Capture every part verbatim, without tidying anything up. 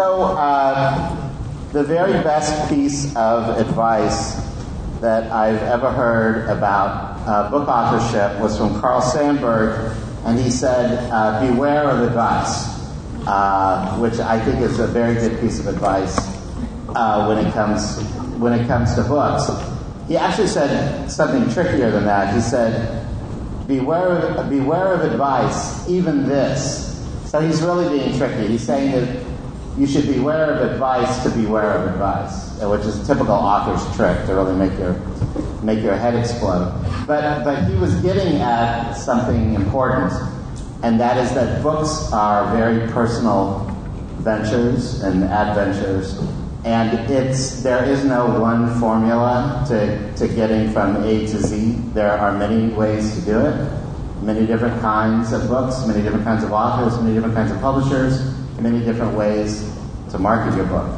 So, uh, the very best piece of advice that I've ever heard about uh, book authorship was from Carl Sandburg, and he said, uh, beware of advice, uh, which I think is a very good piece of advice uh, when it comes when it comes to books. He actually said something trickier than that. He said, beware of, beware of advice, even this. So he's really being tricky. He's saying that you should beware of advice to beware of advice, which is a typical author's trick to really make your make your head explode. But but he was getting at something important, and that is that books are very personal ventures and adventures, and it's there is no one formula to, to getting from A to Z. There are many ways to do it, many different kinds of books, many different kinds of authors, many different kinds of publishers, many different ways to market your book.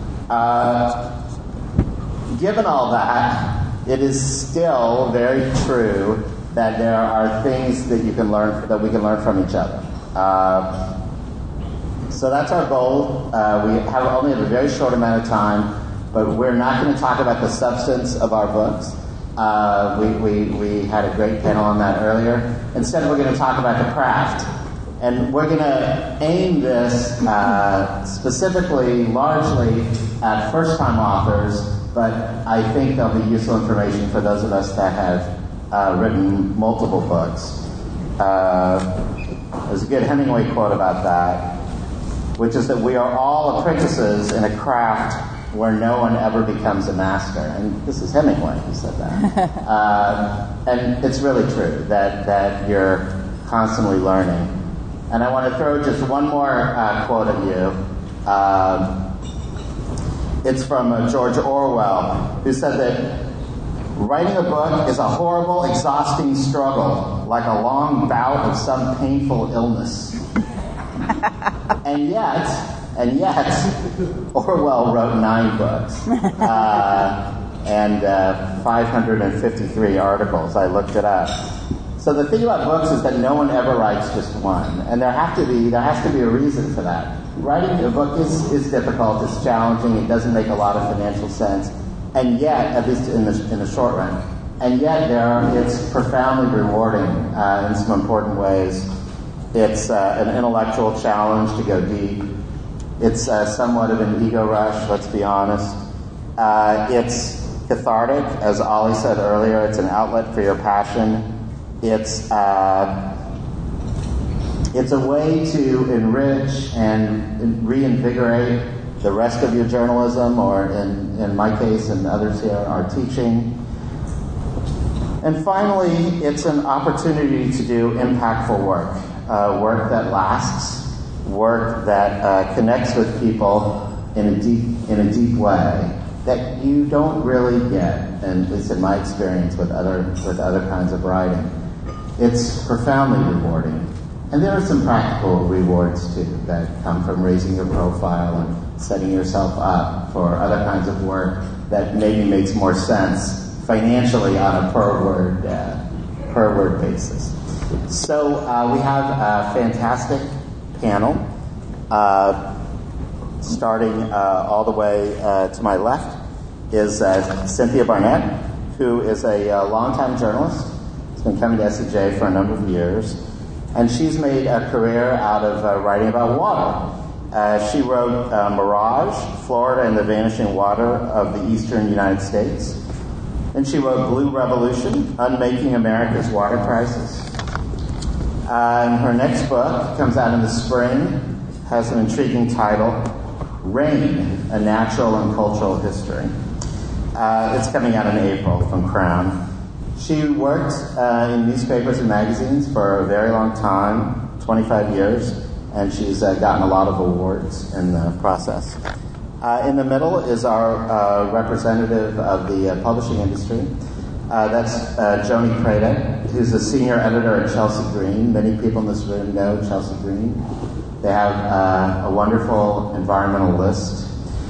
Uh, given all that, it is still very true that there are things that you can learn, that we can learn from each other. Uh, so that's our goal. Uh, we have only have a very short amount of time, but we're not going to talk about the substance of our books. Uh, we, we, we had a great panel on that earlier. Instead, we're going to talk about the craft. And we're going to aim this uh, specifically, largely, at first-time authors, but I think there'll be useful information for those of us that have uh, written multiple books. Uh, there's a good Hemingway quote about that, which is that we are all apprentices in a craft where no one ever becomes a master. And this is Hemingway who said that. uh, and it's really true that, that you're constantly learning. And I want to throw just one more uh, quote at you. Um, it's from uh, George Orwell, who said that writing a book is a horrible, exhausting struggle, like a long bout of some painful illness. and yet, and yet, Orwell wrote nine books uh, and uh, five hundred fifty-three articles. I looked it up. So the thing about books is that no one ever writes just one, and there have to be there has to be a reason for that. Writing a book is, is difficult, it's challenging, it doesn't make a lot of financial sense, and yet, at least in the in the short run, and yet there are, it's profoundly rewarding uh, in some important ways. It's uh, an intellectual challenge to go deep. It's uh, somewhat of an ego rush, let's be honest. Uh, it's cathartic, as Ollie said earlier. It's an outlet for your passion. It's uh, it's a way to enrich and reinvigorate the rest of your journalism, or in, in my case and others here, our teaching. And finally, it's an opportunity to do impactful work, uh, work that lasts, work that uh, connects with people in a deep in a deep way that you don't really get, and at least in my experience with other with other kinds of writing. It's profoundly rewarding. And there are some practical rewards, too, that come from raising your profile and setting yourself up for other kinds of work that maybe makes more sense financially on a per-word uh, per-word basis. So uh, we have a fantastic panel, uh, starting uh, all the way uh, to my left is uh, Cynthia Barnett, who is a uh, longtime journalist. She's been coming to S E J for a number of years, and she's made a career out of uh, writing about water. Uh, she wrote uh, Mirage, Florida and the Vanishing Water of the Eastern United States. And she wrote Blue Revolution, Unmaking America's Water Crisis. Uh, and her next book comes out in the spring, has an intriguing title, Rain, A Natural and Cultural History. Uh, it's coming out in April from Crown. She worked uh, in newspapers and magazines for a very long time, twenty-five years, and she's uh, gotten a lot of awards in the process. Uh, in the middle is our uh, representative of the uh, publishing industry. Uh, that's uh, Joni Prada, who's a senior editor at Chelsea Green. Many people in this room know Chelsea Green. They have uh, a wonderful environmental list.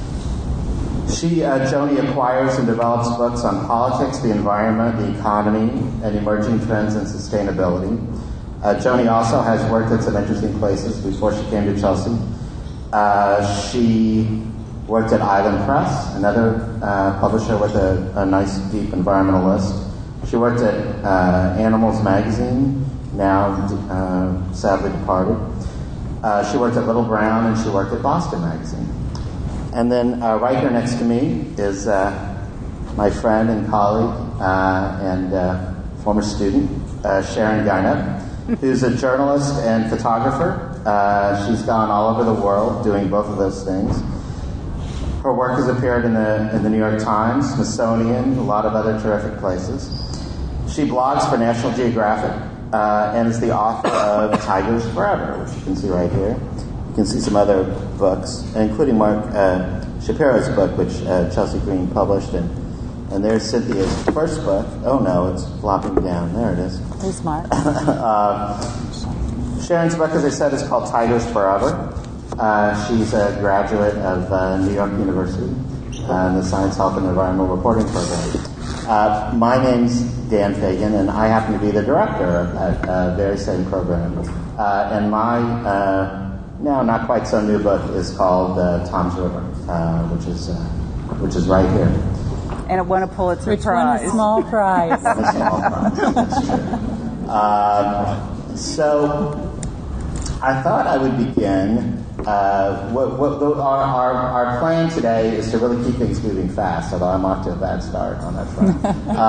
She, uh, Joni, acquires and develops books on politics, the environment, the economy, and emerging trends in sustainability. Uh, Joni also has worked at some interesting places before she came to Chelsea. Uh, she worked at Island Press, another uh, publisher with a, a nice, deep environmentalist. She worked at uh, Animals Magazine, now uh, sadly departed. Uh, she worked at Little Brown, and she worked at Boston Magazine. And then uh, right here next to me is uh, my friend and colleague uh, and uh, former student, uh, Sharon Garnett, who's a journalist and photographer. Uh, she's gone all over the world doing both of those things. Her work has appeared in the in the New York Times, Smithsonian, a lot of other terrific places. She blogs for National Geographic uh, and is the author of Tigers Forever, which you can see right here. You can see some other books, including Mark uh, Shapiro's book, which uh, Chelsea Green published. And, and there's Cynthia's first book. Oh, no, it's flopping down. There it is. Very smart. uh, Sharon's book, as I said, is called Tigers Forever. Uh, she's a graduate of uh, New York University uh, in the Science, Health, and Environmental Reporting program. Uh, my name's Dan Fagan, and I happen to be the director of that uh, very same program. Uh, and my uh, now not quite so new book is called uh, Tom's River, uh, which is uh, which is right here. And it won a Pulitzer Which Prize. won a small prize. A small prize. That's true. Um, so. I thought I would begin. Uh, what, what, our, our, our plan today is to really keep things moving fast, although I'm off to a bad start on that front. uh,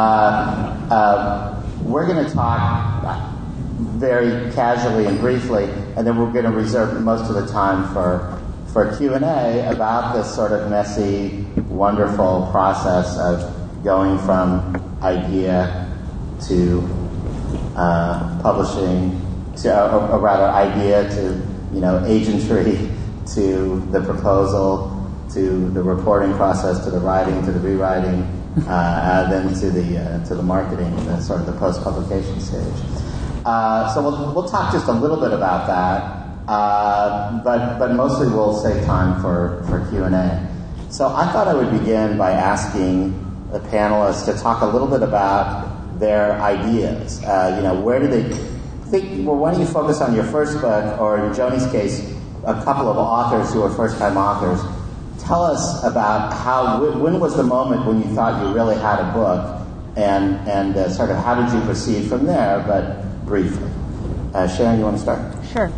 uh, we're going to talk very casually and briefly, and then we're going to reserve most of the time for, for Q and A about this sort of messy, wonderful process of going from idea to uh, publishing, to, or, or rather idea to, you know, agentry, to the proposal, to the reporting process, to the writing, to the rewriting, uh, and then to the uh, to the marketing, the sort of the post-publication stage. Uh, so we'll we'll talk just a little bit about that, uh, but but mostly we'll save time for for Q and A. So I thought I would begin by asking the panelists to talk a little bit about their ideas. Uh, you know, where do they think, well, why don't you focus on your first book, or in Joni's case, a couple of authors who are first-time authors. Tell us about how, when was the moment when you thought you really had a book, and and uh, sort of how did you proceed from there, but briefly. Uh, Sharon, you want to start? Sure.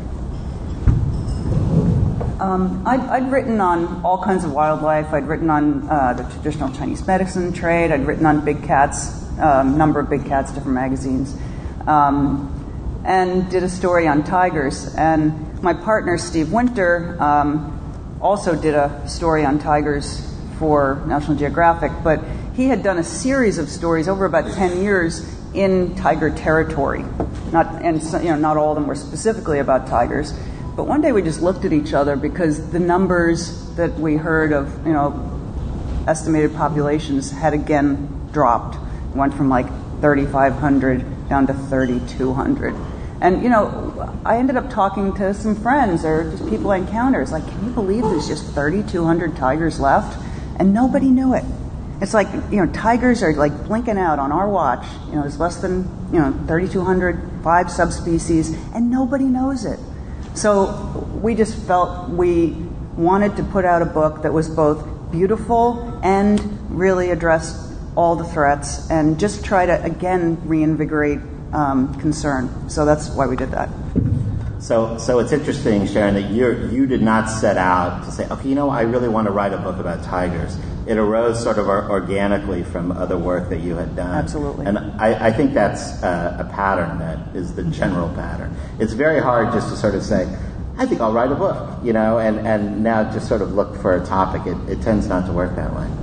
Um, I'd, I'd written on all kinds of wildlife. I'd written on uh, the traditional Chinese medicine trade. I'd written on big cats, a um, number of big cats, different magazines. Um, and did a story on tigers. And my partner, Steve Winter, um, also did a story on tigers for National Geographic, but he had done a series of stories over about ten years in tiger territory. Not, and so, you know, not all of them were specifically about tigers. But one day we just looked at each other because the numbers that we heard of, you know, estimated populations had again dropped. It went from like thirty-five hundred down to thirty-two hundred. And, you know, I ended up talking to some friends or just people I encountered. It's like, can you believe there's just thirty-two hundred tigers left? And nobody knew it. It's like, you know, tigers are like blinking out on our watch. You know, there's less than, you know, thirty-two hundred, five subspecies, and nobody knows it. So we just felt we wanted to put out a book that was both beautiful and really addressed all the threats and just try to, again, reinvigorate um, concern. So that's why we did that. So so it's interesting, Sharon, that you you did not set out to say, okay, you know, I really want to write a book about tigers. It arose sort of organically from other work that you had done. Absolutely. And I, I think that's uh, a pattern that is the general pattern. It's very hard just to sort of say, I think I'll write a book, you know, and, and now just sort of look for a topic. It, it tends not to work that way.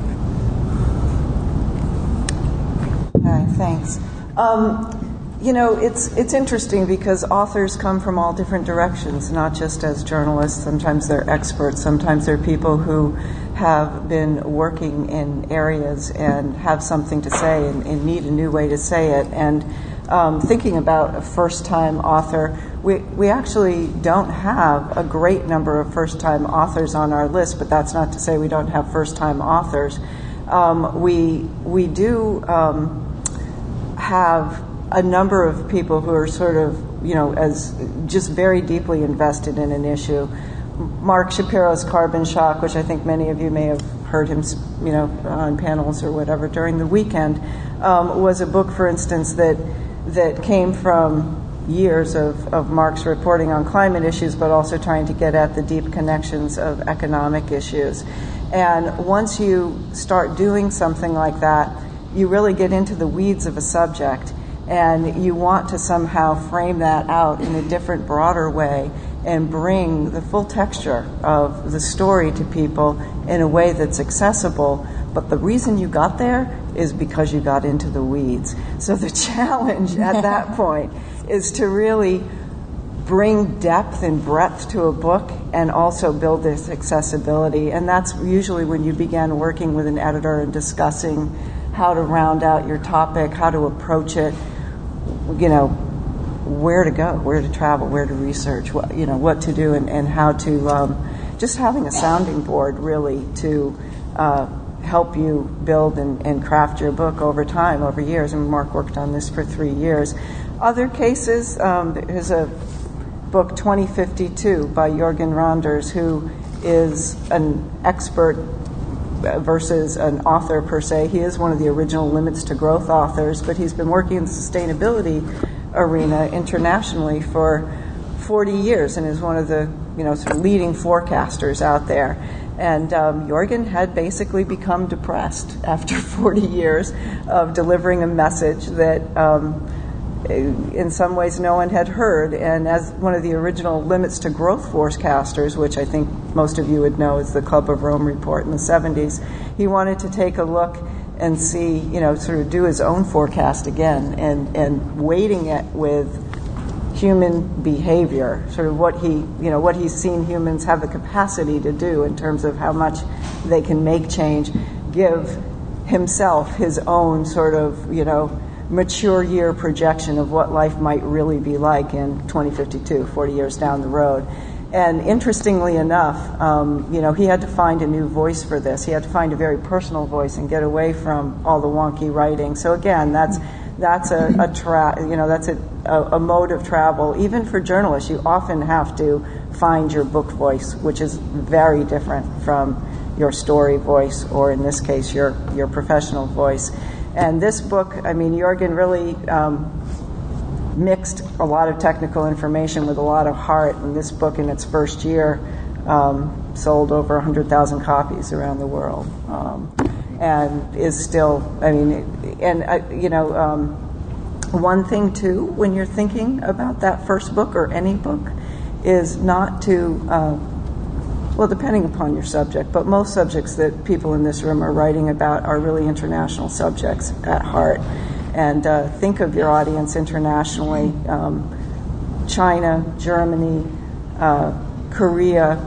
Hi, thanks. Um, you know, it's it's interesting because authors come from all different directions, not just as journalists. Sometimes they're experts. Sometimes they're people who have been working in areas and have something to say and, and need a new way to say it. And um, thinking about a first-time author, we we actually don't have a great number of first-time authors on our list, but that's not to say we don't have first-time authors. Um, we we do um, have a number of people who are sort of, you know, as just very deeply invested in an issue. Mark Shapiro's Carbon Shock, which I think many of you may have heard him, you know, on panels or whatever during the weekend, um, was a book, for instance, that that came from years of, of Mark's reporting on climate issues, but also trying to get at the deep connections of economic issues. And once you start doing something like that, you really get into the weeds of a subject, and you want to somehow frame that out in a different, broader way and bring the full texture of the story to people in a way that's accessible. But the reason you got there is because you got into the weeds. So the challenge at that point is to really bring depth and breadth to a book and also build this accessibility. And that's usually when you begin working with an editor and discussing how to round out your topic, how to approach it, you know, where to go, where to travel, where to research, what, you know, what to do, and, and how to, um, just having a sounding board really to uh, help you build and, and craft your book over time, over years. And Mark worked on this for three years. Other cases, um, there's a book, twenty fifty-two, by Jorgen Randers, who is an expert versus an author per se. He is one of the original Limits to Growth authors, but he's been working in the sustainability arena internationally for forty years and is one of the, you know, sort of leading forecasters out there. And um, Jorgen had basically become depressed after forty years of delivering a message that um, in some ways no one had heard. And as one of the original Limits to Growth forecasters, which I think most of you would know is the Club of Rome report in the seventies, he wanted to take a look and see, you know, sort of do his own forecast again, and, and weighting it with human behavior, sort of what he, you know, what he's seen humans have the capacity to do in terms of how much they can make change, give himself his own sort of, you know, mature year projection of what life might really be like in twenty fifty-two, forty years down the road. And interestingly enough, um, you know, he had to find a new voice for this. He had to find a very personal voice and get away from all the wonky writing. So again, that's that's a, a tra- you know, that's a, a, a mode of travel. Even for journalists, you often have to find your book voice, which is very different from your story voice, or in this case, your your professional voice. And this book, I mean, Jorgen really um, mixed a lot of technical information with a lot of heart. And this book, in its first year, um, sold over one hundred thousand copies around the world, um, and is still, I mean, and, uh, you know, um, one thing, too, when you're thinking about that first book or any book, is not to, uh, well, depending upon your subject, but most subjects that people in this room are writing about are really international subjects at heart. And uh, think of your audience internationally. Um, China, Germany, uh, Korea,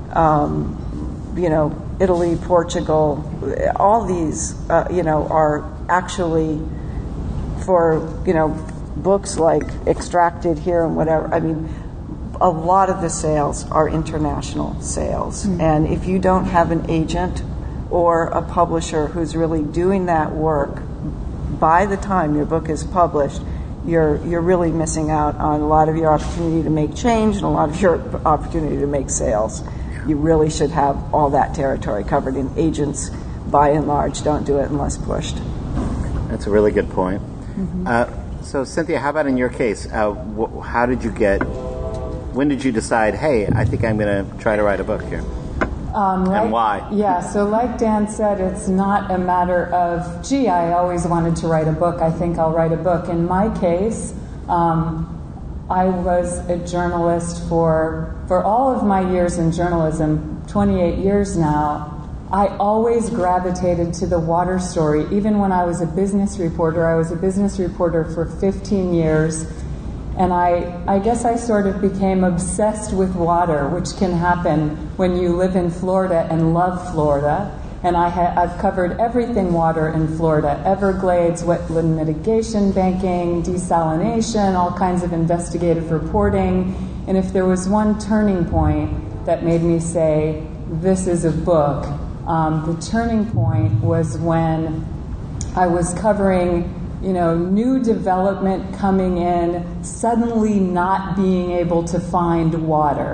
um, you know, Italy, Portugal, all these, uh, you know, are actually for, you know, books like Extracted here and whatever. I mean, a lot of the sales are international sales. Mm-hmm. And if you don't have an agent or a publisher who's really doing that work, by the time your book is published, you're you're really missing out on a lot of your opportunity to make change and a lot of your opportunity to make sales. You really should have all that territory covered, and agents, by and large, don't do it unless pushed. That's a really good point. Mm-hmm. Uh, so, Cynthia, how about in your case? Uh, wh- how did you get, when did you decide, hey, I think I'm going to try to write a book here? Um, like, and why? Yeah, so like Dan said, it's not a matter of, gee, I always wanted to write a book, I think I'll write a book. In my case, um, I was a journalist for for all of my years in journalism, twenty-eight years now. I always gravitated to the water story. Even when I was a business reporter, I was a business reporter for fifteen years. And I, I guess I sort of became obsessed with water, which can happen when you live in Florida and love Florida. And I ha- I've covered everything water in Florida: Everglades, wetland mitigation, banking, desalination, all kinds of investigative reporting. And if there was one turning point that made me say, this is a book, um, the turning point was when I was covering, you know, new development coming in, suddenly not being able to find water.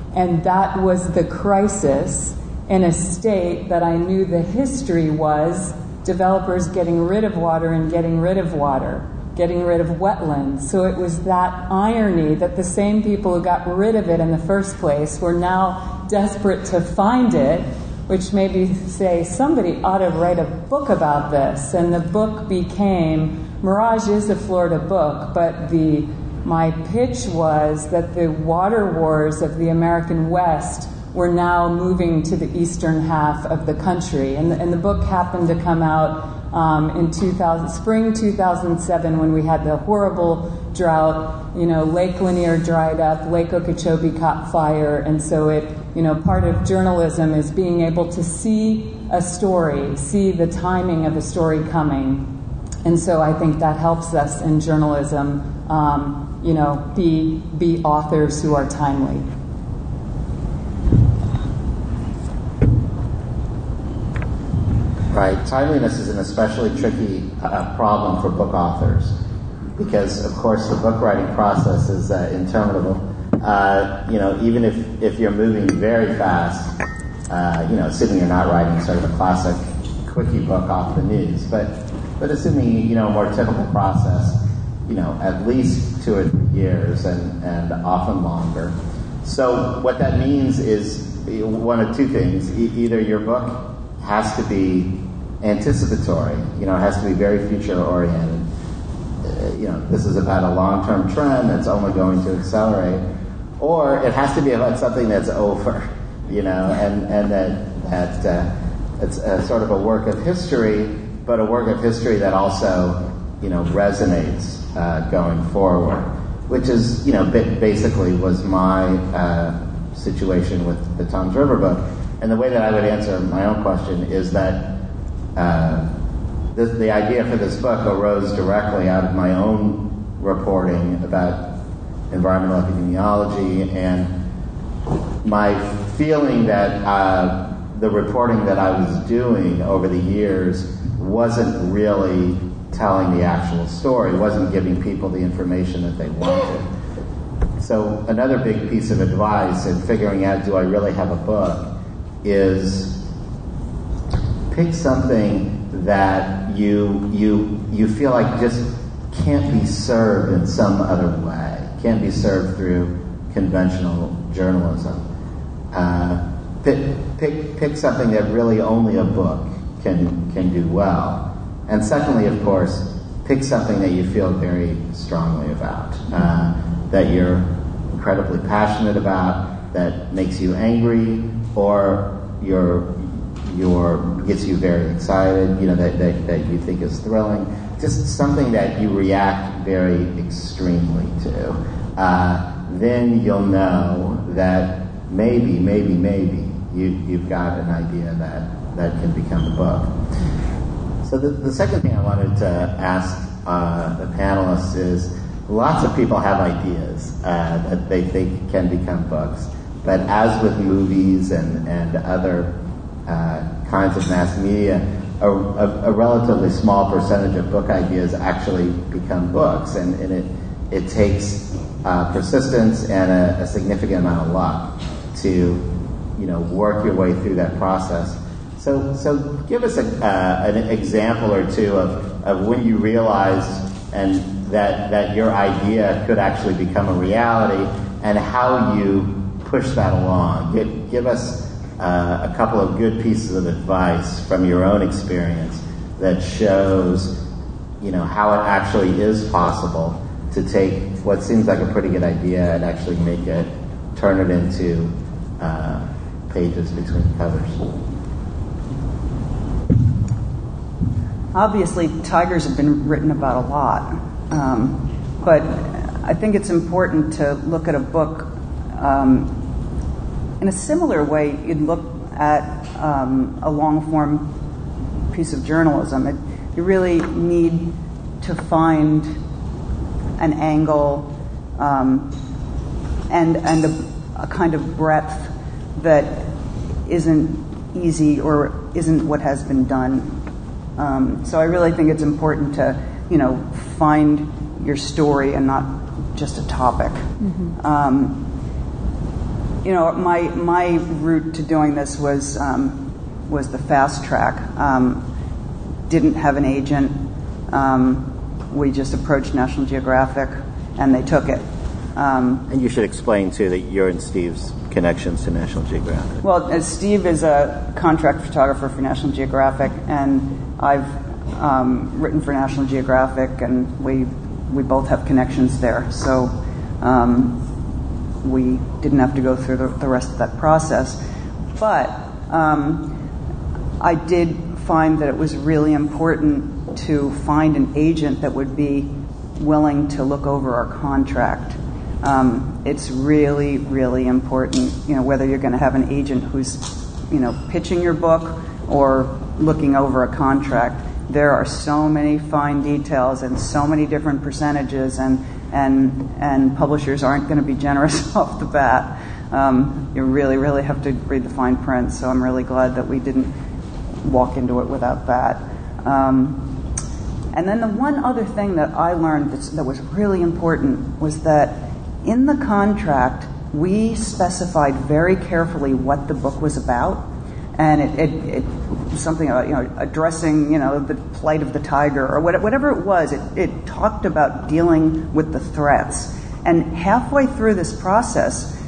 And that was the crisis in a state that I knew the history was developers getting rid of water and getting rid of water, getting rid of wetlands. So it was that irony that the same people who got rid of it in the first place were now desperate to find it, which made me say, somebody ought to write a book about this. And the book became, Mirage is a Florida book, but the my pitch was that the water wars of the American West were now moving to the eastern half of the country. And the, and the book happened to come out um, in two thousand, spring two thousand seven, when we had the horrible drought. You know, Lake Lanier dried up, Lake Okeechobee caught fire, and so it, you know, part of journalism is being able to see a story, see the timing of a story coming. And so I think that helps us in journalism, um, you know, be be authors who are timely. Right. Timeliness is an especially tricky uh, problem for book authors because, of course, the book writing process is uh, interminable. Uh, you know, even if, if you're moving very fast, uh, you know, assuming you're not writing sort of a classic quickie book off the news, but but assuming, you know, a more typical process, you know, at least two or three years and, and often longer. So what that means is one of two things. E- either your book has to be anticipatory, you know, it has to be very future-oriented. Uh, you know, this is about a long-term trend that's only going to accelerate, or it has to be about something that's over, you know, and, and that, that uh, it's a, sort of a work of history, but a work of history that also, you know, resonates uh, going forward, which is, you know, basically was my uh, situation with the Toms River book. And the way that I would answer my own question is that uh, the, the idea for this book arose directly out of my own reporting about environmental epidemiology and my feeling that uh, the reporting that I was doing over the years wasn't really telling the actual story, wasn't giving people the information that they wanted. So another big piece of advice in figuring out, do I really have a book, is pick something that you you you feel like just can't be served in some other way, can't be served through conventional journalism. Uh, pick, pick pick something that really only a book can can do well. And secondly, of course, pick something that you feel very strongly about, uh, that you're incredibly passionate about, that makes you angry, or your your gets you very excited, you know, that, that, that you think is thrilling. Just something that you react very extremely to. Uh, then you'll know that maybe, maybe, maybe you, you've got an idea that, that can become a book. So the, the second thing I wanted to ask uh, the panelists is, lots of people have ideas uh, that they think can become books. But as with movies and, and other uh, kinds of mass media, a, a, a relatively small percentage of book ideas actually become books. And, and it, it takes uh, persistence and a, a significant amount of luck to, you know, work your way through that process. So, so give us a, uh, an example or two of, of when you realized and that, that your idea could actually become a reality, and how you push that along. Give, give us uh, a couple of good pieces of advice from your own experience that shows, you know, how it actually is possible to take what seems like a pretty good idea and actually make it, turn it into uh, pages between covers. Obviously, tigers have been written about a lot, um, but I think it's important to look at a book um, in a similar way you'd look at um, a long-form piece of journalism. It, you really need to find an angle um, and and a, a kind of breadth that isn't easy or isn't what has been done. Um, so I really think it's important to, you know, find your story and not just a topic. Mm-hmm. Um, you know, my my route to doing this was um, was the fast track. Um, didn't have an agent. Um, we just approached National Geographic, and they took it. Um, and you should explain too that you're and Steve's connections to National Geographic. Well, as Steve is a contract photographer for National Geographic, and I've um, written for National Geographic, and we we both have connections there. So um, we didn't have to go through the, the rest of that process. But um, I did find that it was really important to find an agent that would be willing to look over our contract. Um, it's really, really important, you know, whether you're going to have an agent who's, you know, pitching your book or looking over a contract. There are so many fine details and so many different percentages, and and and publishers aren't going to be generous off the bat. Um, you really, really have to read the fine print. So I'm really glad that we didn't walk into it without that. Um, and then the one other thing that I learned that's, that was really important was that in the contract, we specified very carefully what the book was about, and it, it, it something about, you know, addressing, you know, the plight of the tiger or whatever it was. It, it talked about dealing with the threats, and halfway through this process,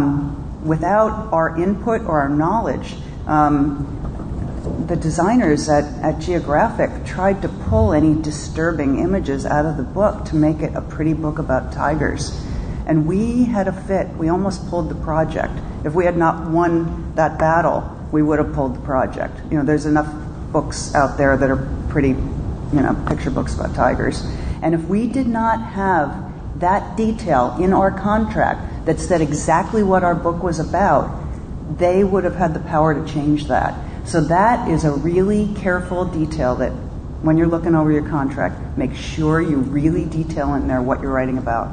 um, without our input or our knowledge, um, the designers at, at Geographic tried to pull any disturbing images out of the book to make it a pretty book about tigers. And we had a fit. We almost pulled the project. If we had not won that battle, we would have pulled the project. You know, there's enough books out there that are pretty, you know, picture books about tigers. And if we did not have that detail in our contract that said exactly what our book was about, they would have had the power to change that. So that is a really careful detail that when you're looking over your contract, make sure you really detail in there what you're writing about.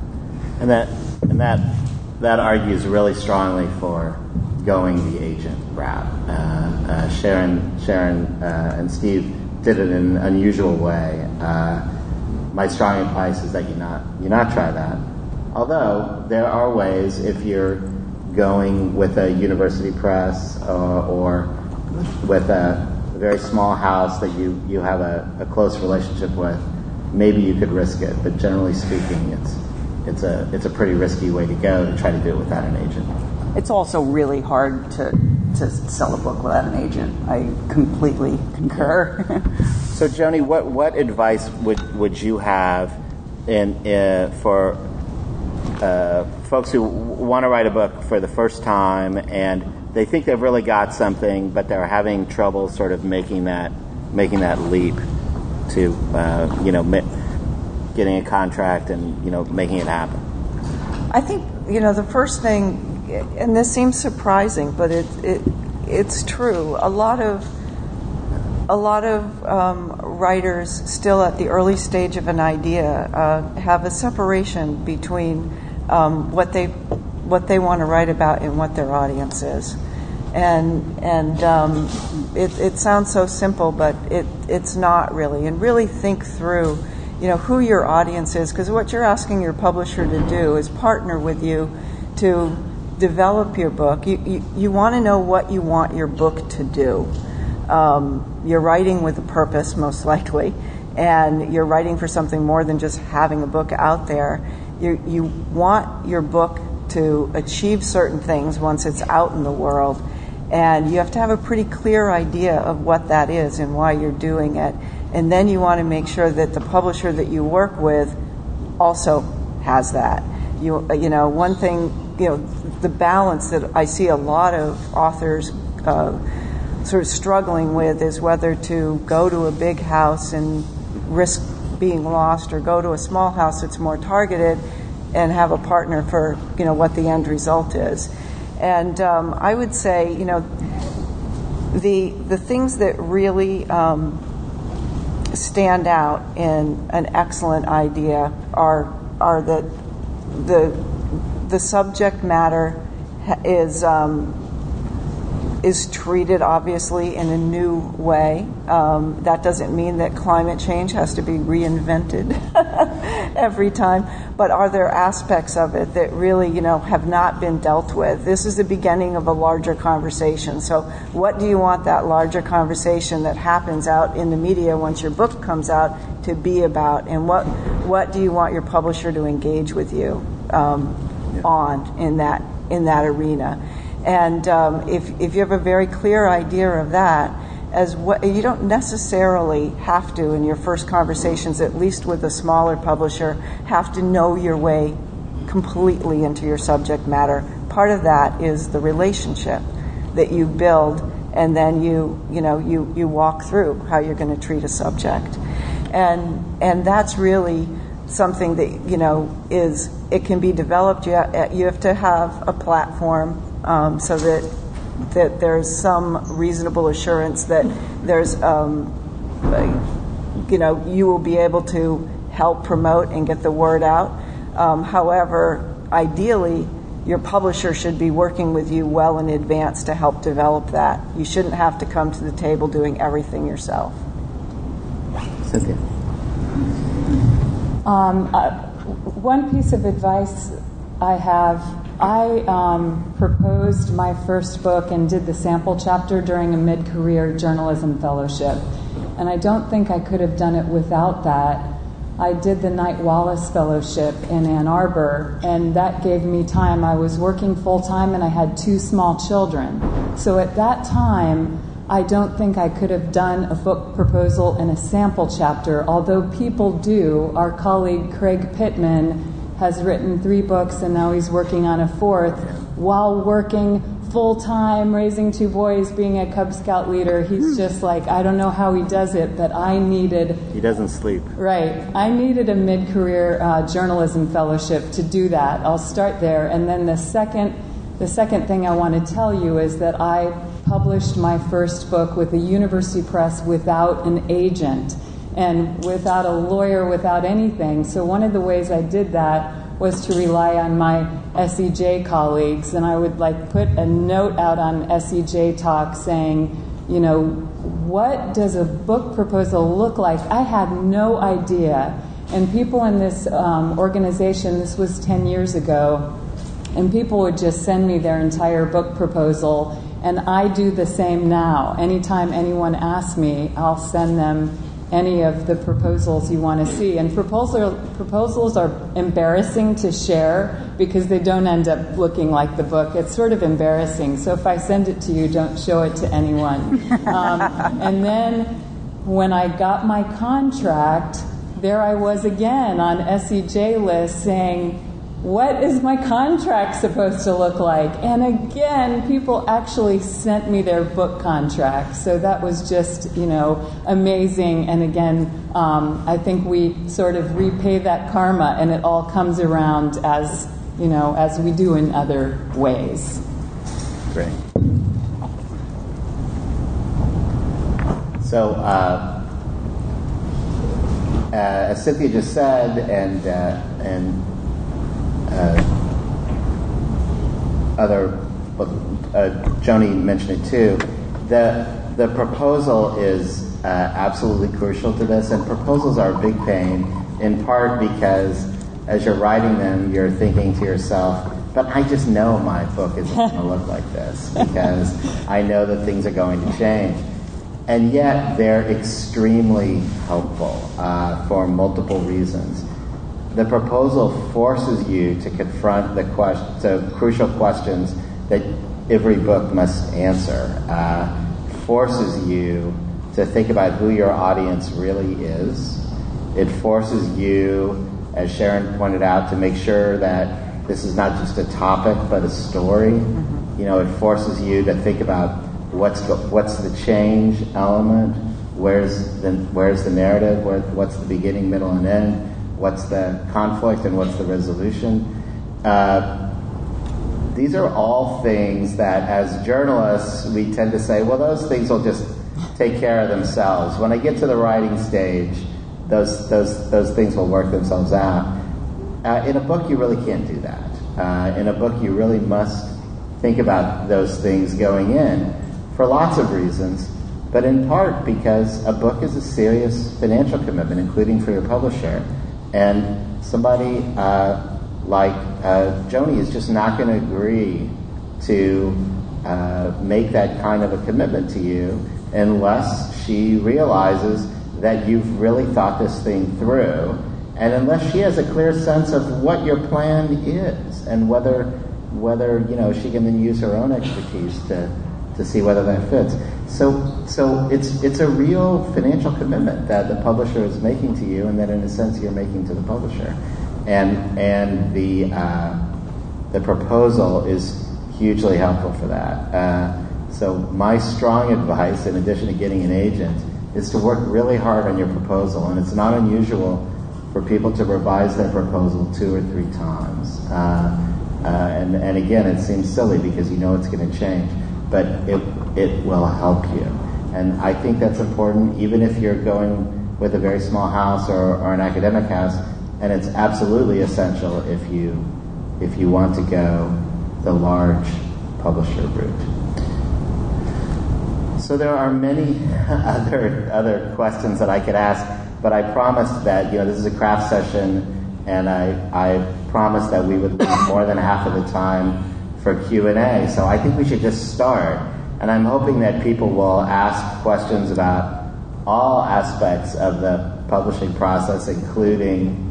And that and that that argues really strongly for going the agent route. Uh, uh, Sharon, Sharon, uh, and Steve did it in an unusual way. Uh, my strong advice is that you not you not try that. Although there are ways, if you're going with a university press uh, or with a, a very small house that you, you have a, a close relationship with, maybe you could risk it. But generally speaking, it's it's a it's a pretty risky way to go to try to do it without an agent. It's also really hard to to sell a book without an agent. I completely concur. So, Joni, what, what advice would would you have in uh, for uh, folks who want to write a book for the first time and they think they've really got something, but they're having trouble sort of making that making that leap to uh, you know getting a contract and you know making it happen? I think you know the first thing, and this seems surprising, but it it it's true. A lot of a lot of um, writers still at the early stage of an idea uh, have a separation between um, what they what they want to write about and what their audience is. And and um, it, it sounds so simple, but it it's not really. And really think through, you know, who your audience is, because what you're asking your publisher to do is partner with you to develop your book. You you, you want to know what you want your book to do. Um, you're writing with a purpose, most likely, and you're writing for something more than just having a book out there. You you want your book to achieve certain things once it's out in the world, and you have to have a pretty clear idea of what that is and why you're doing it. And then you want to make sure that the publisher that you work with also has that. You you know, one thing, you know, the balance that I see a lot of authors uh, sort of struggling with is whether to go to a big house and risk being lost or go to a small house that's more targeted and have a partner for, you know, what the end result is. And um, I would say, you know, the the things that really um, stand out in an excellent idea are are that the the subject matter is um, is treated obviously in a new way. Um, that doesn't mean that climate change has to be reinvented every time, but are there aspects of it that really, you know, have not been dealt with? This is the beginning of a larger conversation. So what do you want that larger conversation that happens out in the media once your book comes out to be about, and what what do you want your publisher to engage with you um, yeah. on in that in that arena? And um, if if you have a very clear idea of that, as what you don't necessarily have to in your first conversations, at least with a smaller publisher, have to know your way completely into your subject matter. Part of that is the relationship that you build, and then you you know you you walk through how you're going to treat a subject, and and that's really something that you know is it can be developed. You have, you have to have a platform. Um, so that that there's some reasonable assurance that there's, um, you know, you will be able to help promote and get the word out. Um, however, ideally, your publisher should be working with you well in advance to help develop that. You shouldn't have to come to the table doing everything yourself. Cynthia. Um, uh, one piece of advice I have. I um, proposed my first book and did the sample chapter during a mid-career journalism fellowship. And I don't think I could have done it without that. I did the Knight Wallace Fellowship in Ann Arbor, and that gave me time. I was working full-time and I had two small children. So at that time, I don't think I could have done a book proposal and a sample chapter, although people do. Our colleague Craig Pittman has written three books, and now he's working on a fourth, while working full-time, raising two boys, being a Cub Scout leader. He's just like, I don't know how he does it, but I needed... He doesn't sleep. Right. I needed a mid-career uh, journalism fellowship to do that. I'll start there. And then the second, the second thing I want to tell you is that I published my first book with a university press without an agent, and without a lawyer, without anything. So one of the ways I did that was to rely on my S E J colleagues, and I would like put a note out on S E J Talk saying, you know, what does a book proposal look like? I had no idea. And people in this um, organization, this was ten years ago, and people would just send me their entire book proposal, and I do the same now. Anytime anyone asks me, I'll send them any of the proposals you want to see. And proposal, proposals are embarrassing to share because they don't end up looking like the book. It's sort of embarrassing. So if I send it to you, don't show it to anyone. Um, and then when I got my contract, there I was again on S E J list saying, what is my contract supposed to look like? And again, people actually sent me their book contracts. So that was just, you know, amazing. And again, um, I think we sort of repay that karma, and it all comes around as, you know, as we do in other ways. Great. So, uh, uh, as Cynthia just said, and uh, and Uh, other, uh, Joni mentioned it too. The the proposal is uh, absolutely crucial to this, and proposals are a big pain, in part because as you're writing them, you're thinking to yourself, but I just know my book isn't going to look like this, because I know that things are going to change. And yet, they're extremely helpful uh, for multiple reasons. The proposal forces you to confront the question, the crucial questions that every book must answer. Uh, forces you to think about who your audience really is. It forces you, as Sharon pointed out, to make sure that this is not just a topic but a story. Mm-hmm. You know, it forces you to think about what's the, what's the change element, where's the where's the narrative, where, what's the beginning, middle, and end. What's the conflict and what's the resolution? Uh, these are all things that, as journalists, we tend to say, well, those things will just take care of themselves. When I get to the writing stage, those those those things will work themselves out. Uh, in a book, you really can't do that. Uh, in a book, you really must think about those things going in. for lots of reasons, but in part because a book is a serious financial commitment, including for your publisher. And somebody uh, like uh, Joni is just not going to agree to uh, make that kind of a commitment to you unless she realizes that you've really thought this thing through, and unless she has a clear sense of what your plan is and whether whether you know she can then use her own expertise to to see whether that fits. So so it's it's a real financial commitment that the publisher is making to you, and that in a sense you're making to the publisher. And and the uh, the proposal is hugely helpful for that. Uh, so my strong advice, in addition to getting an agent, is to work really hard on your proposal. And it's not unusual for people to revise their proposal two or three times. Uh, uh, and, and again, it seems silly because you know it's going to change, but it it will help you. And I think that's important, even if you're going with a very small house or, or an academic house. And it's absolutely essential if you if you want to go the large publisher route. So there are many other other questions that I could ask, but I promised that, you know, this is a craft session, and I I promised that we would leave more than half of the time for Q and A. So I think we should just start, and I'm hoping that people will ask questions about all aspects of the publishing process, including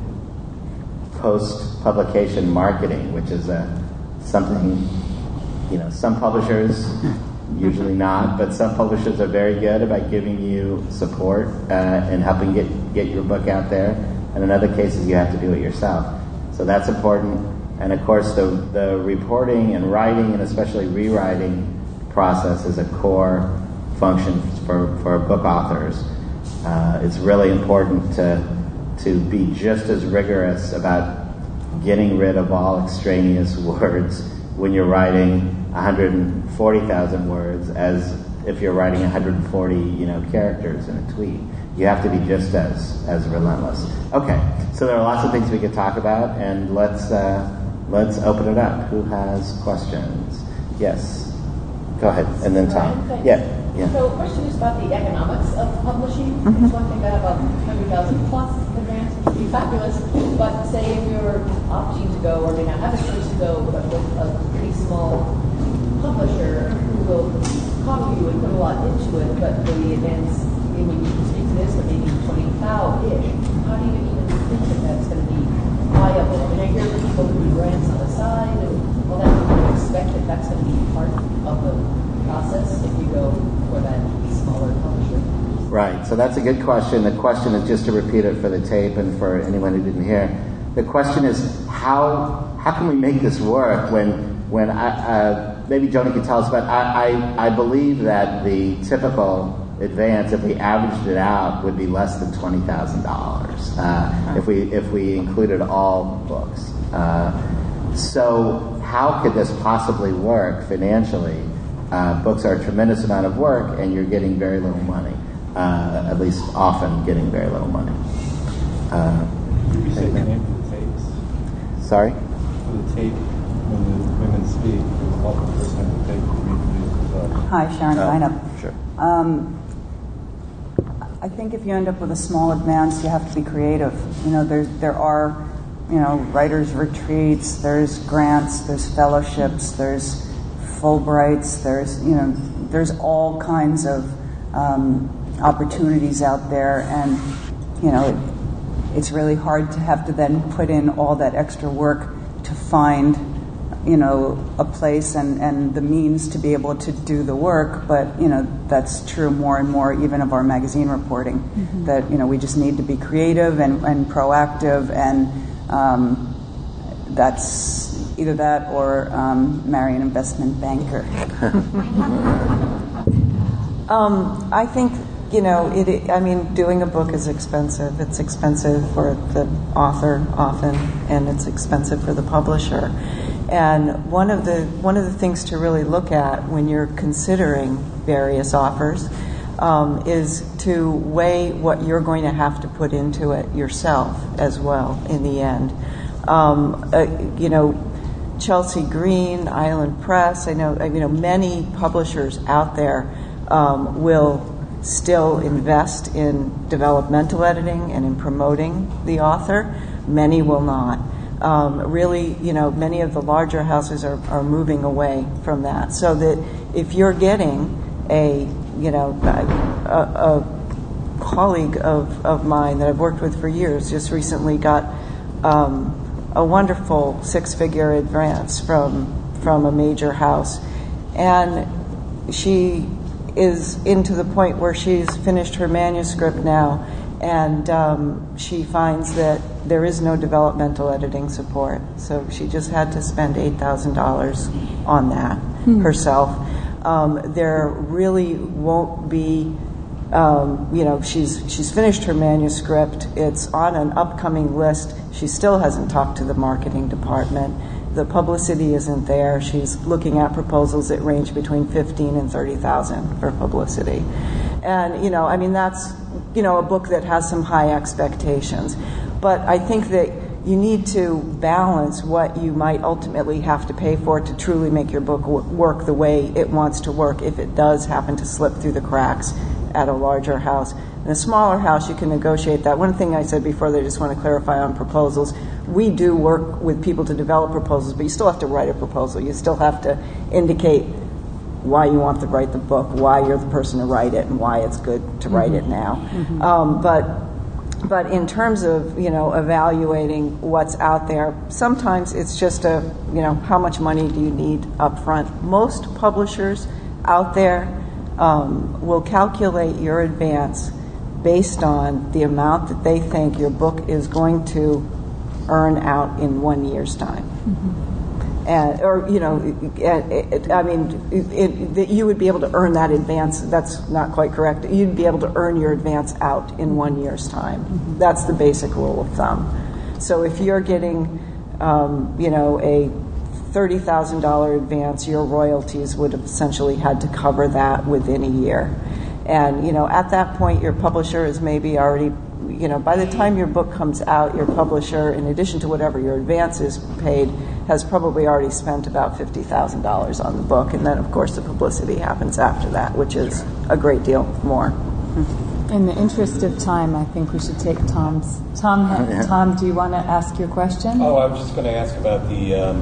post-publication marketing, which is a something, you know, some publishers, usually not, but some publishers are very good about giving you support uh, and helping get, get your book out there. And in other cases, you have to do it yourself. So that's important. And of course, the, the reporting and writing, and especially rewriting process, is a core function for, for book authors. Uh, it's really important to to be just as rigorous about getting rid of all extraneous words when you're writing one hundred forty thousand words as if you're writing one hundred forty, you know, characters in a tweet. You have to be just as as relentless. Okay, so there are lots of things we could talk about, and let's uh, let's open it up. Who has questions? Yes, go ahead, and then Tom. Yeah, yeah. So, question is about the economics of publishing. Mm-hmm. It's one thing that about one hundred thousand plus advance, which would be fabulous. But say if you're opting to go, or may not have a choice to go, but with a pretty small publisher who will copy you and put a lot into it, but the advance, I mean, you can speak to this, but maybe twenty thou-ish. How do you even think that that's going to be viable? I mean, I hear that people who do grants on the side, and well, that you would expect that that's going to be part of the process if you go for that smaller publisher. Right, so that's a good question. The question is, just to repeat it for the tape and for anyone who didn't hear, the question is how how can we make this work when when I, uh, maybe Joni could tell us, but I, I, I believe that the typical advance, if we averaged it out, would be less than twenty thousand dollars uh, if we if we included all books. Uh, so how could this possibly work financially? Uh, books are a tremendous amount of work, and you're getting very little money. Uh, at least often getting very little money. Uh, Could you say the name for the tapes? Sorry? For the tape, when the women speak, what the person in the tape reproduces of? Hi, Sharon Oh, Bynum. sure. Um, I think if you end up with a small advance, you have to be creative. You know, there there are, you know, writers' retreats, there's grants, there's fellowships, there's Fulbrights, there's, you know, there's all kinds of um, opportunities out there, and you know it, it's really hard to have to then put in all that extra work to find, you know, a place and, and the means to be able to do the work. But you know that's true more and more even of our magazine reporting. Mm-hmm. That you know we just need to be creative and, and proactive, and um, that's either that or um, marry an investment banker. um, I think. You know, it, I mean, doing a book is expensive. It's expensive for the author often, and it's expensive for the publisher. And one of the one of the things to really look at when you're considering various offers um, is to weigh what you're going to have to put into it yourself as well in the end. Um, uh, you know, Chelsea Green, Island Press. I know, you know, many publishers out there um, will still invest in developmental editing and in promoting the author. Many will not. Um, really, you know, many of the larger houses are, are moving away from that. So that if you're getting a, you know, a, a colleague of, of mine that I've worked with for years just recently got um, a wonderful six-figure advance from from a major house, and she is into the point where she's finished her manuscript now, and um, she finds that there is no developmental editing support, so she just had to spend eight thousand dollars on that hmm. herself. Um, there really won't be, um, you know, she's she's finished her manuscript. It's on an upcoming list. She still hasn't talked to the marketing department. The publicity isn't there. She's looking at proposals that range between fifteen and thirty thousand for publicity, and you know, I mean, that's you know a book that has some high expectations, but I think that you need to balance what you might ultimately have to pay for to truly make your book w- work the way it wants to work if it does happen to slip through the cracks at a larger house. In a smaller house, you can negotiate that. One thing I said before that I just want to clarify on proposals, we do work with people to develop proposals, but you still have to write a proposal. You still have to indicate why you want to write the book, why you're the person to write it, and why it's good to write mm-hmm. it now. Mm-hmm. Um, but But in terms of, you know, evaluating what's out there, sometimes it's just a, you know, how much money do you need up front? Most publishers out there um, will calculate your advance based on the amount that they think your book is going to earn out in one year's time. Mm-hmm. And, or, you know, it, it, I mean, it, it, you would be able to earn that advance. That's not quite correct. You'd be able to earn your advance out in one year's time. Mm-hmm. That's the basic rule of thumb. So if you're getting, um, you know, a thirty thousand dollars advance, your royalties would have essentially had to cover that within a year. And, you know, at that point, your publisher is maybe already, you know, by the time your book comes out, your publisher, in addition to whatever your advance is paid, has probably already spent about fifty thousand dollars on the book. And then, of course, the publicity happens after that, which is a great deal more. In the interest of time, I think we should take Tom's. Tom, yeah. Tom, do you want to ask your question? Oh, I was just going to ask about the um,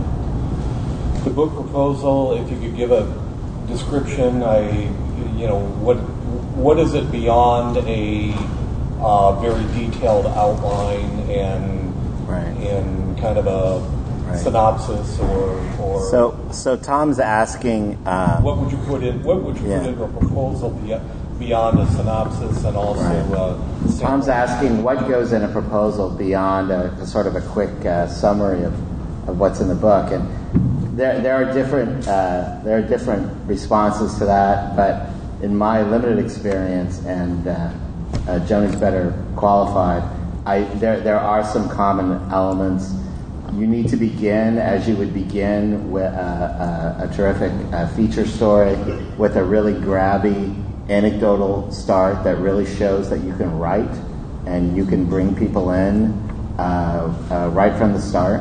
the book proposal. If you could give a description, I, you know, what what is it beyond a uh, very detailed outline and right. and kind of a right. synopsis or, or so so Tom's asking uh, what would you put in what would you yeah. put in a proposal beyond a synopsis and also right. uh, Tom's asking what goes in a proposal beyond a, a sort of a quick uh, summary of, of what's in the book, and there there are different uh, there are different responses to that, but in my limited experience, and uh, uh, Joni's better qualified, I there there are some common elements. You need to begin as you would begin with a, a, a terrific uh, feature story with a really grabby anecdotal start that really shows that you can write and you can bring people in uh, uh, right from the start.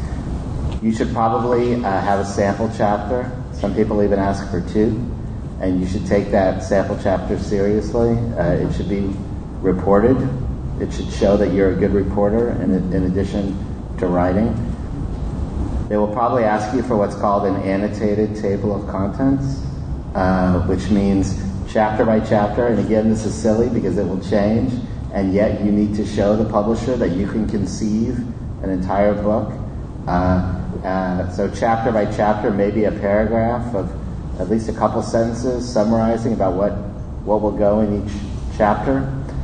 You should probably uh, have a sample chapter. Some people even ask for two, and you should take that sample chapter seriously. Uh, it should be reported. It should show that you're a good reporter in, in addition to writing. They will probably ask you for what's called an annotated table of contents, uh, which means chapter by chapter, and again, this is silly because it will change, and yet you need to show the publisher that you can conceive an entire book. Uh, uh, so chapter by chapter, maybe a paragraph of at least a couple sentences summarizing about what, what will go in each chapter.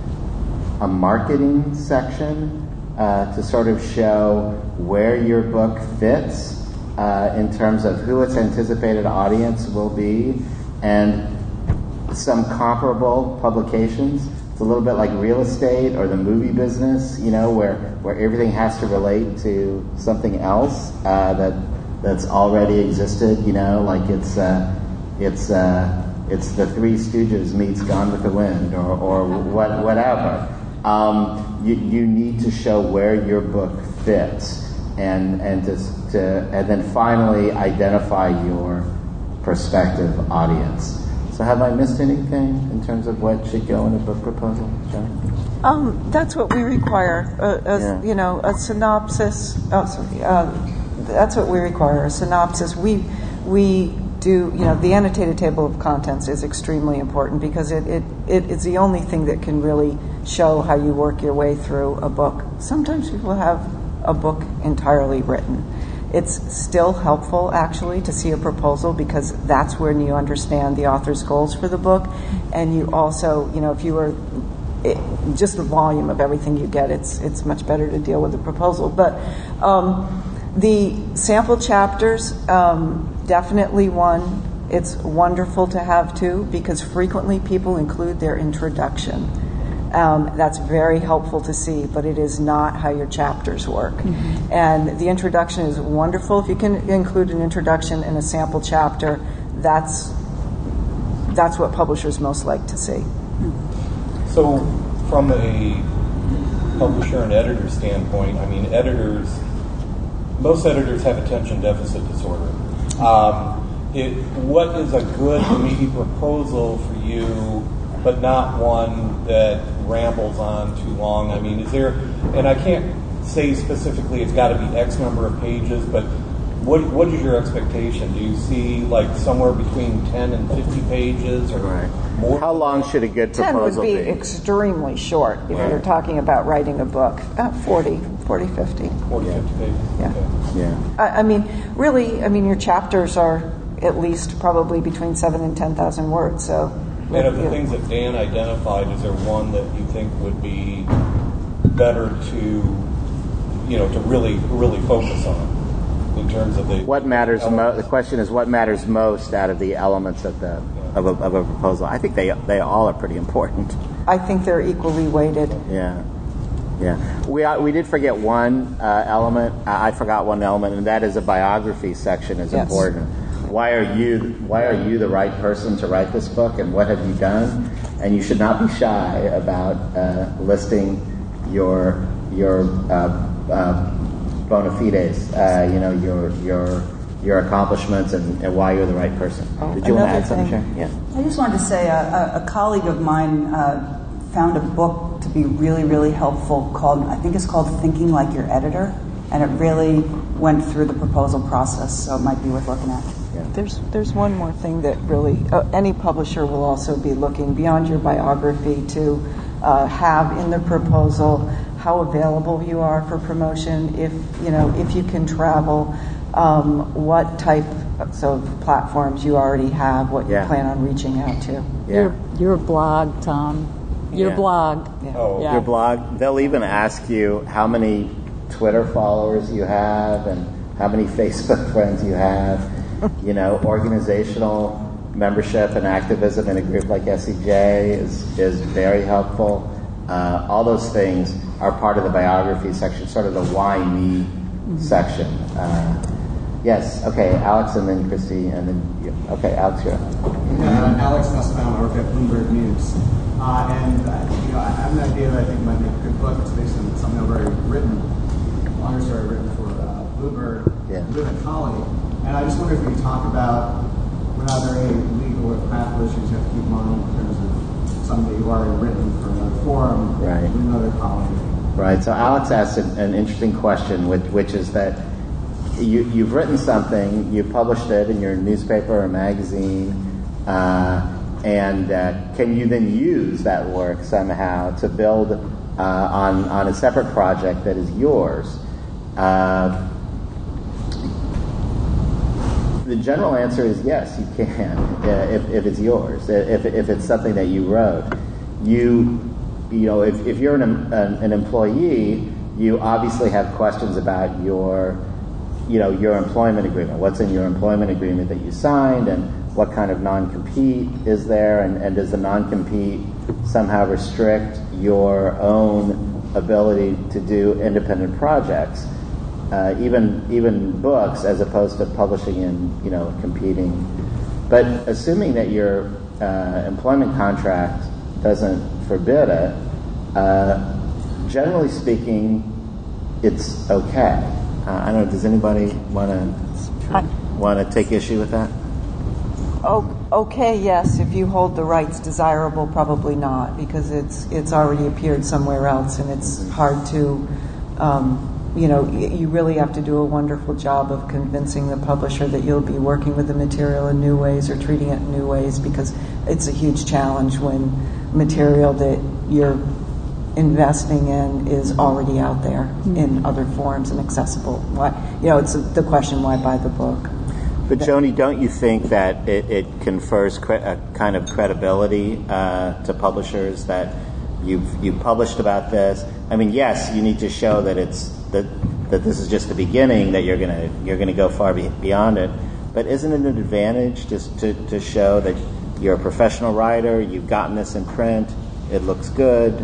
A marketing section uh, to sort of show where your book fits uh, in terms of who its anticipated audience will be, and some comparable publications. It's a little bit like real estate or the movie business, you know, where, where everything has to relate to something else uh, that that's already existed, you know, like it's uh, it's uh, it's the Three Stooges meets Gone with the Wind, or or what whatever. Um, you you need to show where your book fits, and and to, to and then finally identify your prospective audience. So have I missed anything in terms of what should go in a book proposal, John? Um, that's what we require. A, a, Yeah. You know, a synopsis. Oh, sorry. Uh, that's what we require. A synopsis. We we do. You know, the annotated table of contents is extremely important because it it, it is the only thing that can really show how you work your way through a book. Sometimes people have a book entirely written. It's still helpful, actually, to see a proposal because that's when you understand the author's goals for the book. And you also, you know, if you were it, just the volume of everything you get, it's it's much better to deal with the proposal. But um, the sample chapters, um, definitely one. It's wonderful to have, too, because frequently people include their introduction. Um, that's very helpful to see, but it is not how your chapters work. Mm-hmm. And the introduction is wonderful. If you can include an introduction and a sample chapter, that's that's what publishers most like to see. So from a publisher and editor standpoint, I mean, editors, most editors have attention deficit disorder. Um, it, what is a good meaty proposal for you, but not one that rambles on too long? I mean, is there, and I can't say specifically it's got to be X number of pages, but what what is your expectation? Do you see like somewhere between ten and fifty pages or Right. more? How long should a good ten would proposal be, be? extremely short if Right. you're talking about writing a book. About forty, forty, fifty. forty, fifty pages? Yeah. Okay. Yeah. I, I mean, really, I mean, your chapters are at least probably between seven and ten thousand words. So, And of the yeah. things that Dan identified, is there one that you think would be better to, you know, to really really focus on in terms of the What matters mo- elements? the question is what matters most out of the elements of the of a, of a proposal. I think they they all are pretty important. I think they're equally weighted. Yeah, yeah. We uh, we did forget one uh, element. I, I forgot one element, and that is a biography section is Yes. important. Why are you Why are you the right person to write this book, and what have you done? And you should not be shy about uh, listing your your uh, uh, bona fides. Uh, you know your your your accomplishments and, and why you're the right person. Oh, Did you want to another add something, thing. Sharon? Yeah. I just wanted to say a, a, a colleague of mine uh, found a book to be really, really helpful called, I think it's called Thinking Like Your Editor, and it really went through the proposal process, so it might be worth looking at. Yeah. There's there's one more thing that really uh, any publisher will also be looking beyond your biography to uh, have in the proposal how available you are for promotion. If you know if you can travel, um, what type of platforms you already have, what Yeah. you plan on reaching out to. Yeah. Your, your blog, Tom. Your Yeah. blog. Yeah. Oh, Yeah. Your blog. They'll even ask you how many Twitter followers you have and how many Facebook friends you have. You know, organizational membership and activism in a group like S E J is is very helpful. Uh, all those things are part of the biography section, sort of the why me mm-hmm. section. Uh, yes. Okay, Alex, and then Christy, and then you. Okay, Alex, you're up. Uh, Alex Nussbaum, I work at Bloomberg News. Uh, and, uh, you know, I have an idea that I think might make a good book. It's based on something I've already written, a longer story written for uh, Bloomberg, Yeah. Live and Colony. And I just wonder if we could talk about whether there are any legal or practical issues you have to keep in mind in terms of something that you've already written for another forum, Right. with another colony. Right. So Alex asked an, an interesting question, which, which is that you, you've written something, you published it in your newspaper or magazine, uh, and uh, can you then use that work somehow to build uh, on on a separate project that is yours? Uh, the general answer is yes, you can, uh, if, if it's yours, if, if it's something that you wrote. You, you know, if, if you're an, an, an employee, you obviously have questions about your, you know, your employment agreement. What's in your employment agreement that you signed, and what kind of non-compete is there, and, and does the non-compete somehow restrict your own ability to do independent projects? Uh, even even books, as opposed to publishing in, you know, competing. But assuming that your uh, employment contract doesn't forbid it, uh, generally speaking, it's okay. Uh, I don't know. Does anybody want to want to take issue with that? Oh, okay, yes. If you hold the rights desirable, probably not, because it's it's already appeared somewhere else, and it's hard to, um, you know, you really have to do a wonderful job of convincing the publisher that you'll be working with the material in new ways or treating it in new ways, because it's a huge challenge when material that you're investing in is already out there mm-hmm. in other forms and accessible. Why, you know, it's the question, why buy the book? But Joni, don't you think that it, it confers cre- a kind of credibility uh, to publishers that you've you published about this? I mean, yes, you need to show that it's that that this is just the beginning, that you're gonna you're gonna go far be- beyond it. But isn't it an advantage just to, to show that you're a professional writer, you've gotten this in print, it looks good?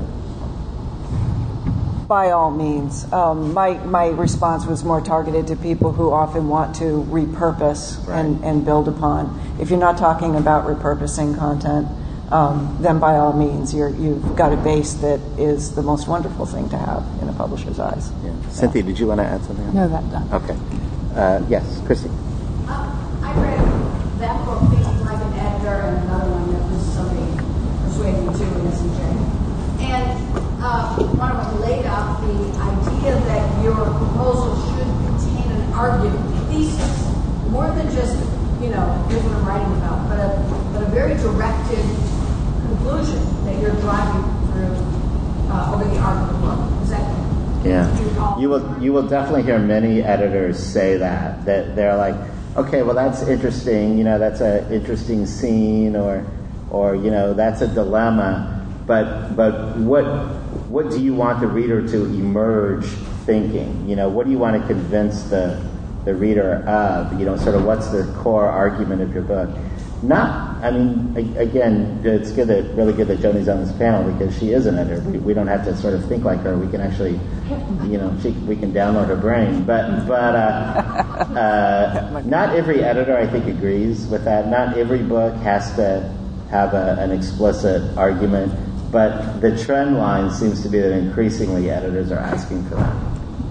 By all means. Um, my my response was more targeted to people who often want to repurpose right. and, and build upon. If you're not talking about repurposing content, um, then by all means, you're, you've got a base that is the most wonderful thing to have in a publisher's eyes. Yeah. Yeah. Cynthia, did you want to add something? No, that done. Okay. Uh, yes, Chrissy. Uh, I read that book, Thinking Like an Editor, and another one that was somebody persuaded me to in S and J. And Uh, one of them laid out the idea that your proposal should contain an argument, a thesis, more than just, you know, here's what I'm writing about, but a, but a very directed conclusion that you're driving through uh, over the arc of the book. Is that? Yeah. You will you will definitely hear many editors say that that they're like, okay, well that's interesting, you know, that's an interesting scene, or or you know, that's a dilemma, but but what. What do you want the reader to emerge thinking? You know, what do you want to convince the the reader of? You know, sort of what's the core argument of your book? Not, I mean, again, it's good that really good that Joni's on this panel, because she is an editor. We, we don't have to sort of think like her. We can actually, you know, she, we can download her brain. But but uh, uh, not every editor, I think, agrees with that. Not every book has to have a, an explicit argument. But the trend line seems to be that increasingly editors are asking for that.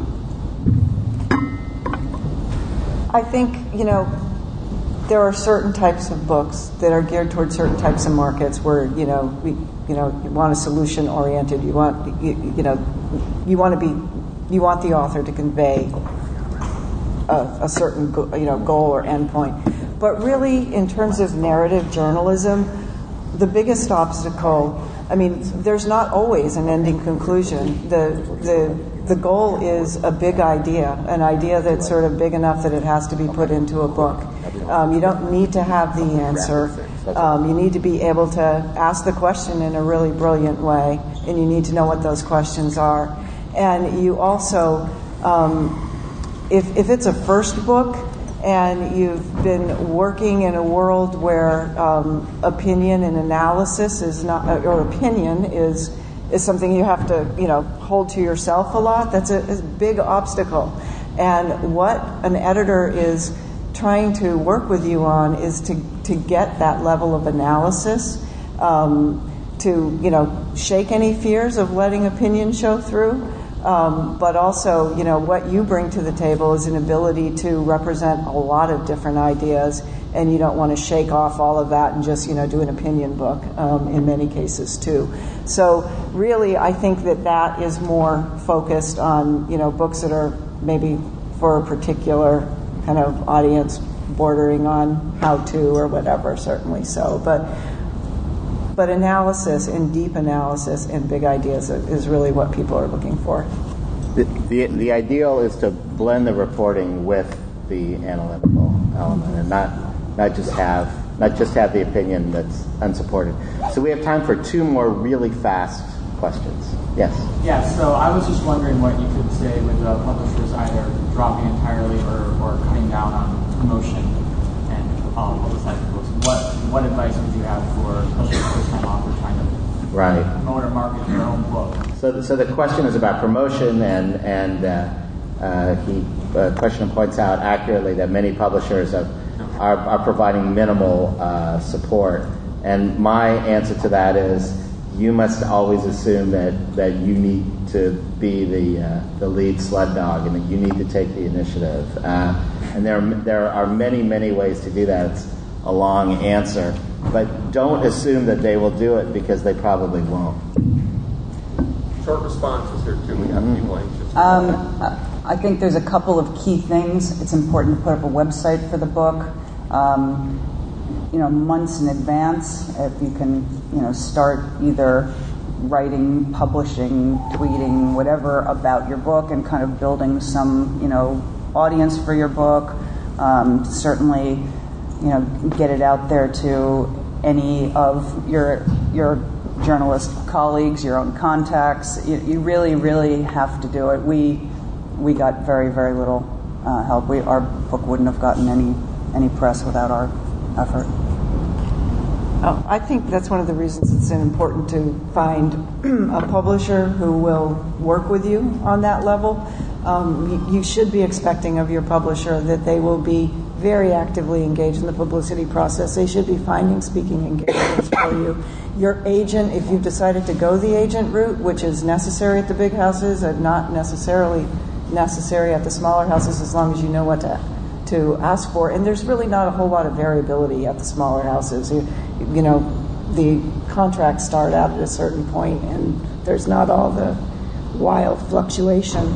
I think, you know, there are certain types of books that are geared towards certain types of markets where, you know, we, you know, you want a solution oriented. You want, you, you know, you want to be, you want the author to convey a, a certain, you know, goal or endpoint. But really, in terms of narrative journalism, the biggest obstacle. I mean, there's not always an ending conclusion. The the the goal is a big idea, an idea that's sort of big enough that it has to be put into a book. Um, you don't need to have the answer. Um, you need to be able to ask the question in a really brilliant way, and you need to know what those questions are. And you also, um, if if it's a first book, and you've been working in a world where um, opinion and analysis is not, or opinion is is something you have to, you know, hold to yourself a lot. That's a, a big obstacle. And what an editor is trying to work with you on is to to get that level of analysis, um, to, you know, shake any fears of letting opinion show through. Um, but also, you know, what you bring to the table is an ability to represent a lot of different ideas, and you don't want to shake off all of that and just, you know, do an opinion book um, in many cases too. So really, I think that that is more focused on, you know, books that are maybe for a particular kind of audience, bordering on how-to or whatever, certainly so. But But analysis and deep analysis and big ideas is really what people are looking for. The, the, the ideal is to blend the reporting with the analytical element, and not not just have not just have the opinion that's unsupported. So we have time for two more really fast questions. Yes. Yeah. So I was just wondering what you could say with the publishers either dropping entirely or, or cutting down on promotion and um, publicizing books. What what advice would you have for especially first-time authors trying to right. promote or market their own book? So, so the question is about promotion, and and uh, uh, he uh, question points out accurately that many publishers have, are are providing minimal uh, support. And my answer to that is you must always assume that, that you need to be the uh, the lead sled dog and that you need to take the initiative. Uh, and there are, there are many, many ways to do that. It's a long answer. But don't assume that they will do it, because they probably won't. Short responses here, too. We have people anxious. Um, I think there's a couple of key things. It's important to put up a website for the book. Um, you know, months in advance, if you can, you know, start either writing, publishing, tweeting, whatever about your book, and kind of building some, you know, audience for your book. Um, certainly, you know, get it out there to any of your your journalist colleagues, your own contacts. You, you really, really have to do it. We we got very, very little uh, help. We our book wouldn't have gotten any any press without our effort. Oh, I think that's one of the reasons it's important to find a publisher who will work with you on that level. Um, you, you should be expecting of your publisher that they will be very actively engaged in the publicity process. They should be finding speaking engagements for you. Your agent, if you've decided to go the agent route, which is necessary at the big houses and not necessarily necessary at the smaller houses, as long as you know what to to ask for. And there's really not a whole lot of variability at the smaller houses. You, you know, the contracts start out at a certain point, and there's not all the wild fluctuation.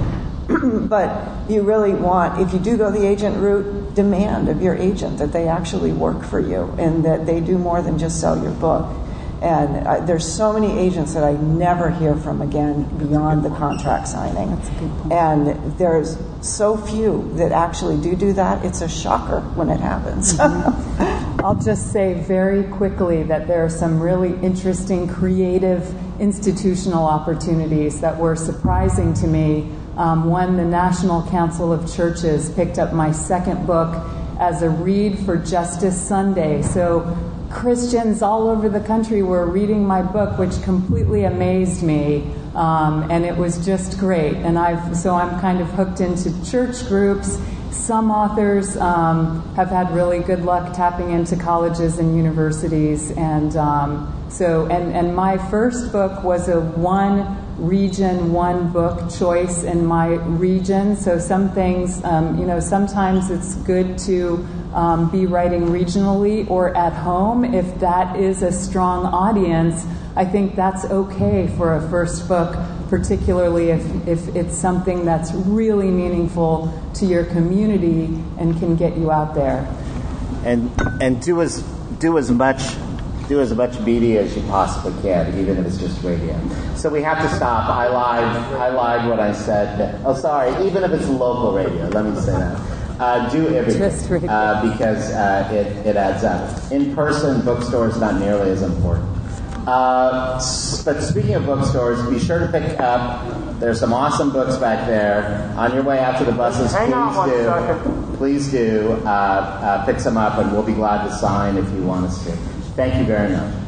But you really want, if you do go the agent route, demand of your agent that they actually work for you and that they do more than just sell your book. And uh, there's so many agents that I never hear from again beyond the contract signing. That's a good point. And there's so few that actually do do that. It's a shocker when it happens. Mm-hmm. I'll just say very quickly that there are some really interesting, creative institutional opportunities that were surprising to me. Um, one, the National Council of Churches picked up my second book as a Read for Justice Sunday. So Christians all over the country were reading my book, which completely amazed me, um, and it was just great. And I've so I'm kind of hooked into church groups. Some authors um, have had really good luck tapping into colleges and universities, and um, so and and my first book was a one region, one book choice in my region. So some things, um, you know, sometimes it's good to um, be writing regionally or at home. If that is a strong audience, I think that's okay for a first book, particularly if, if it's something that's really meaningful to your community and can get you out there. And and do as do as much do as much media as you possibly can, even if it's just radio. So we have to stop. I lied. I lied when I said. Oh, sorry. Even if it's local radio, let me say that. Uh, do everything uh, because uh, it it adds up. In person, bookstores not nearly as important. Uh, but speaking of bookstores, be sure to pick up. There's some awesome books back there. On your way out to the buses, Hang please on do. second. Please do uh, uh, pick some up, and we'll be glad to sign if you want us to. Thank you very much.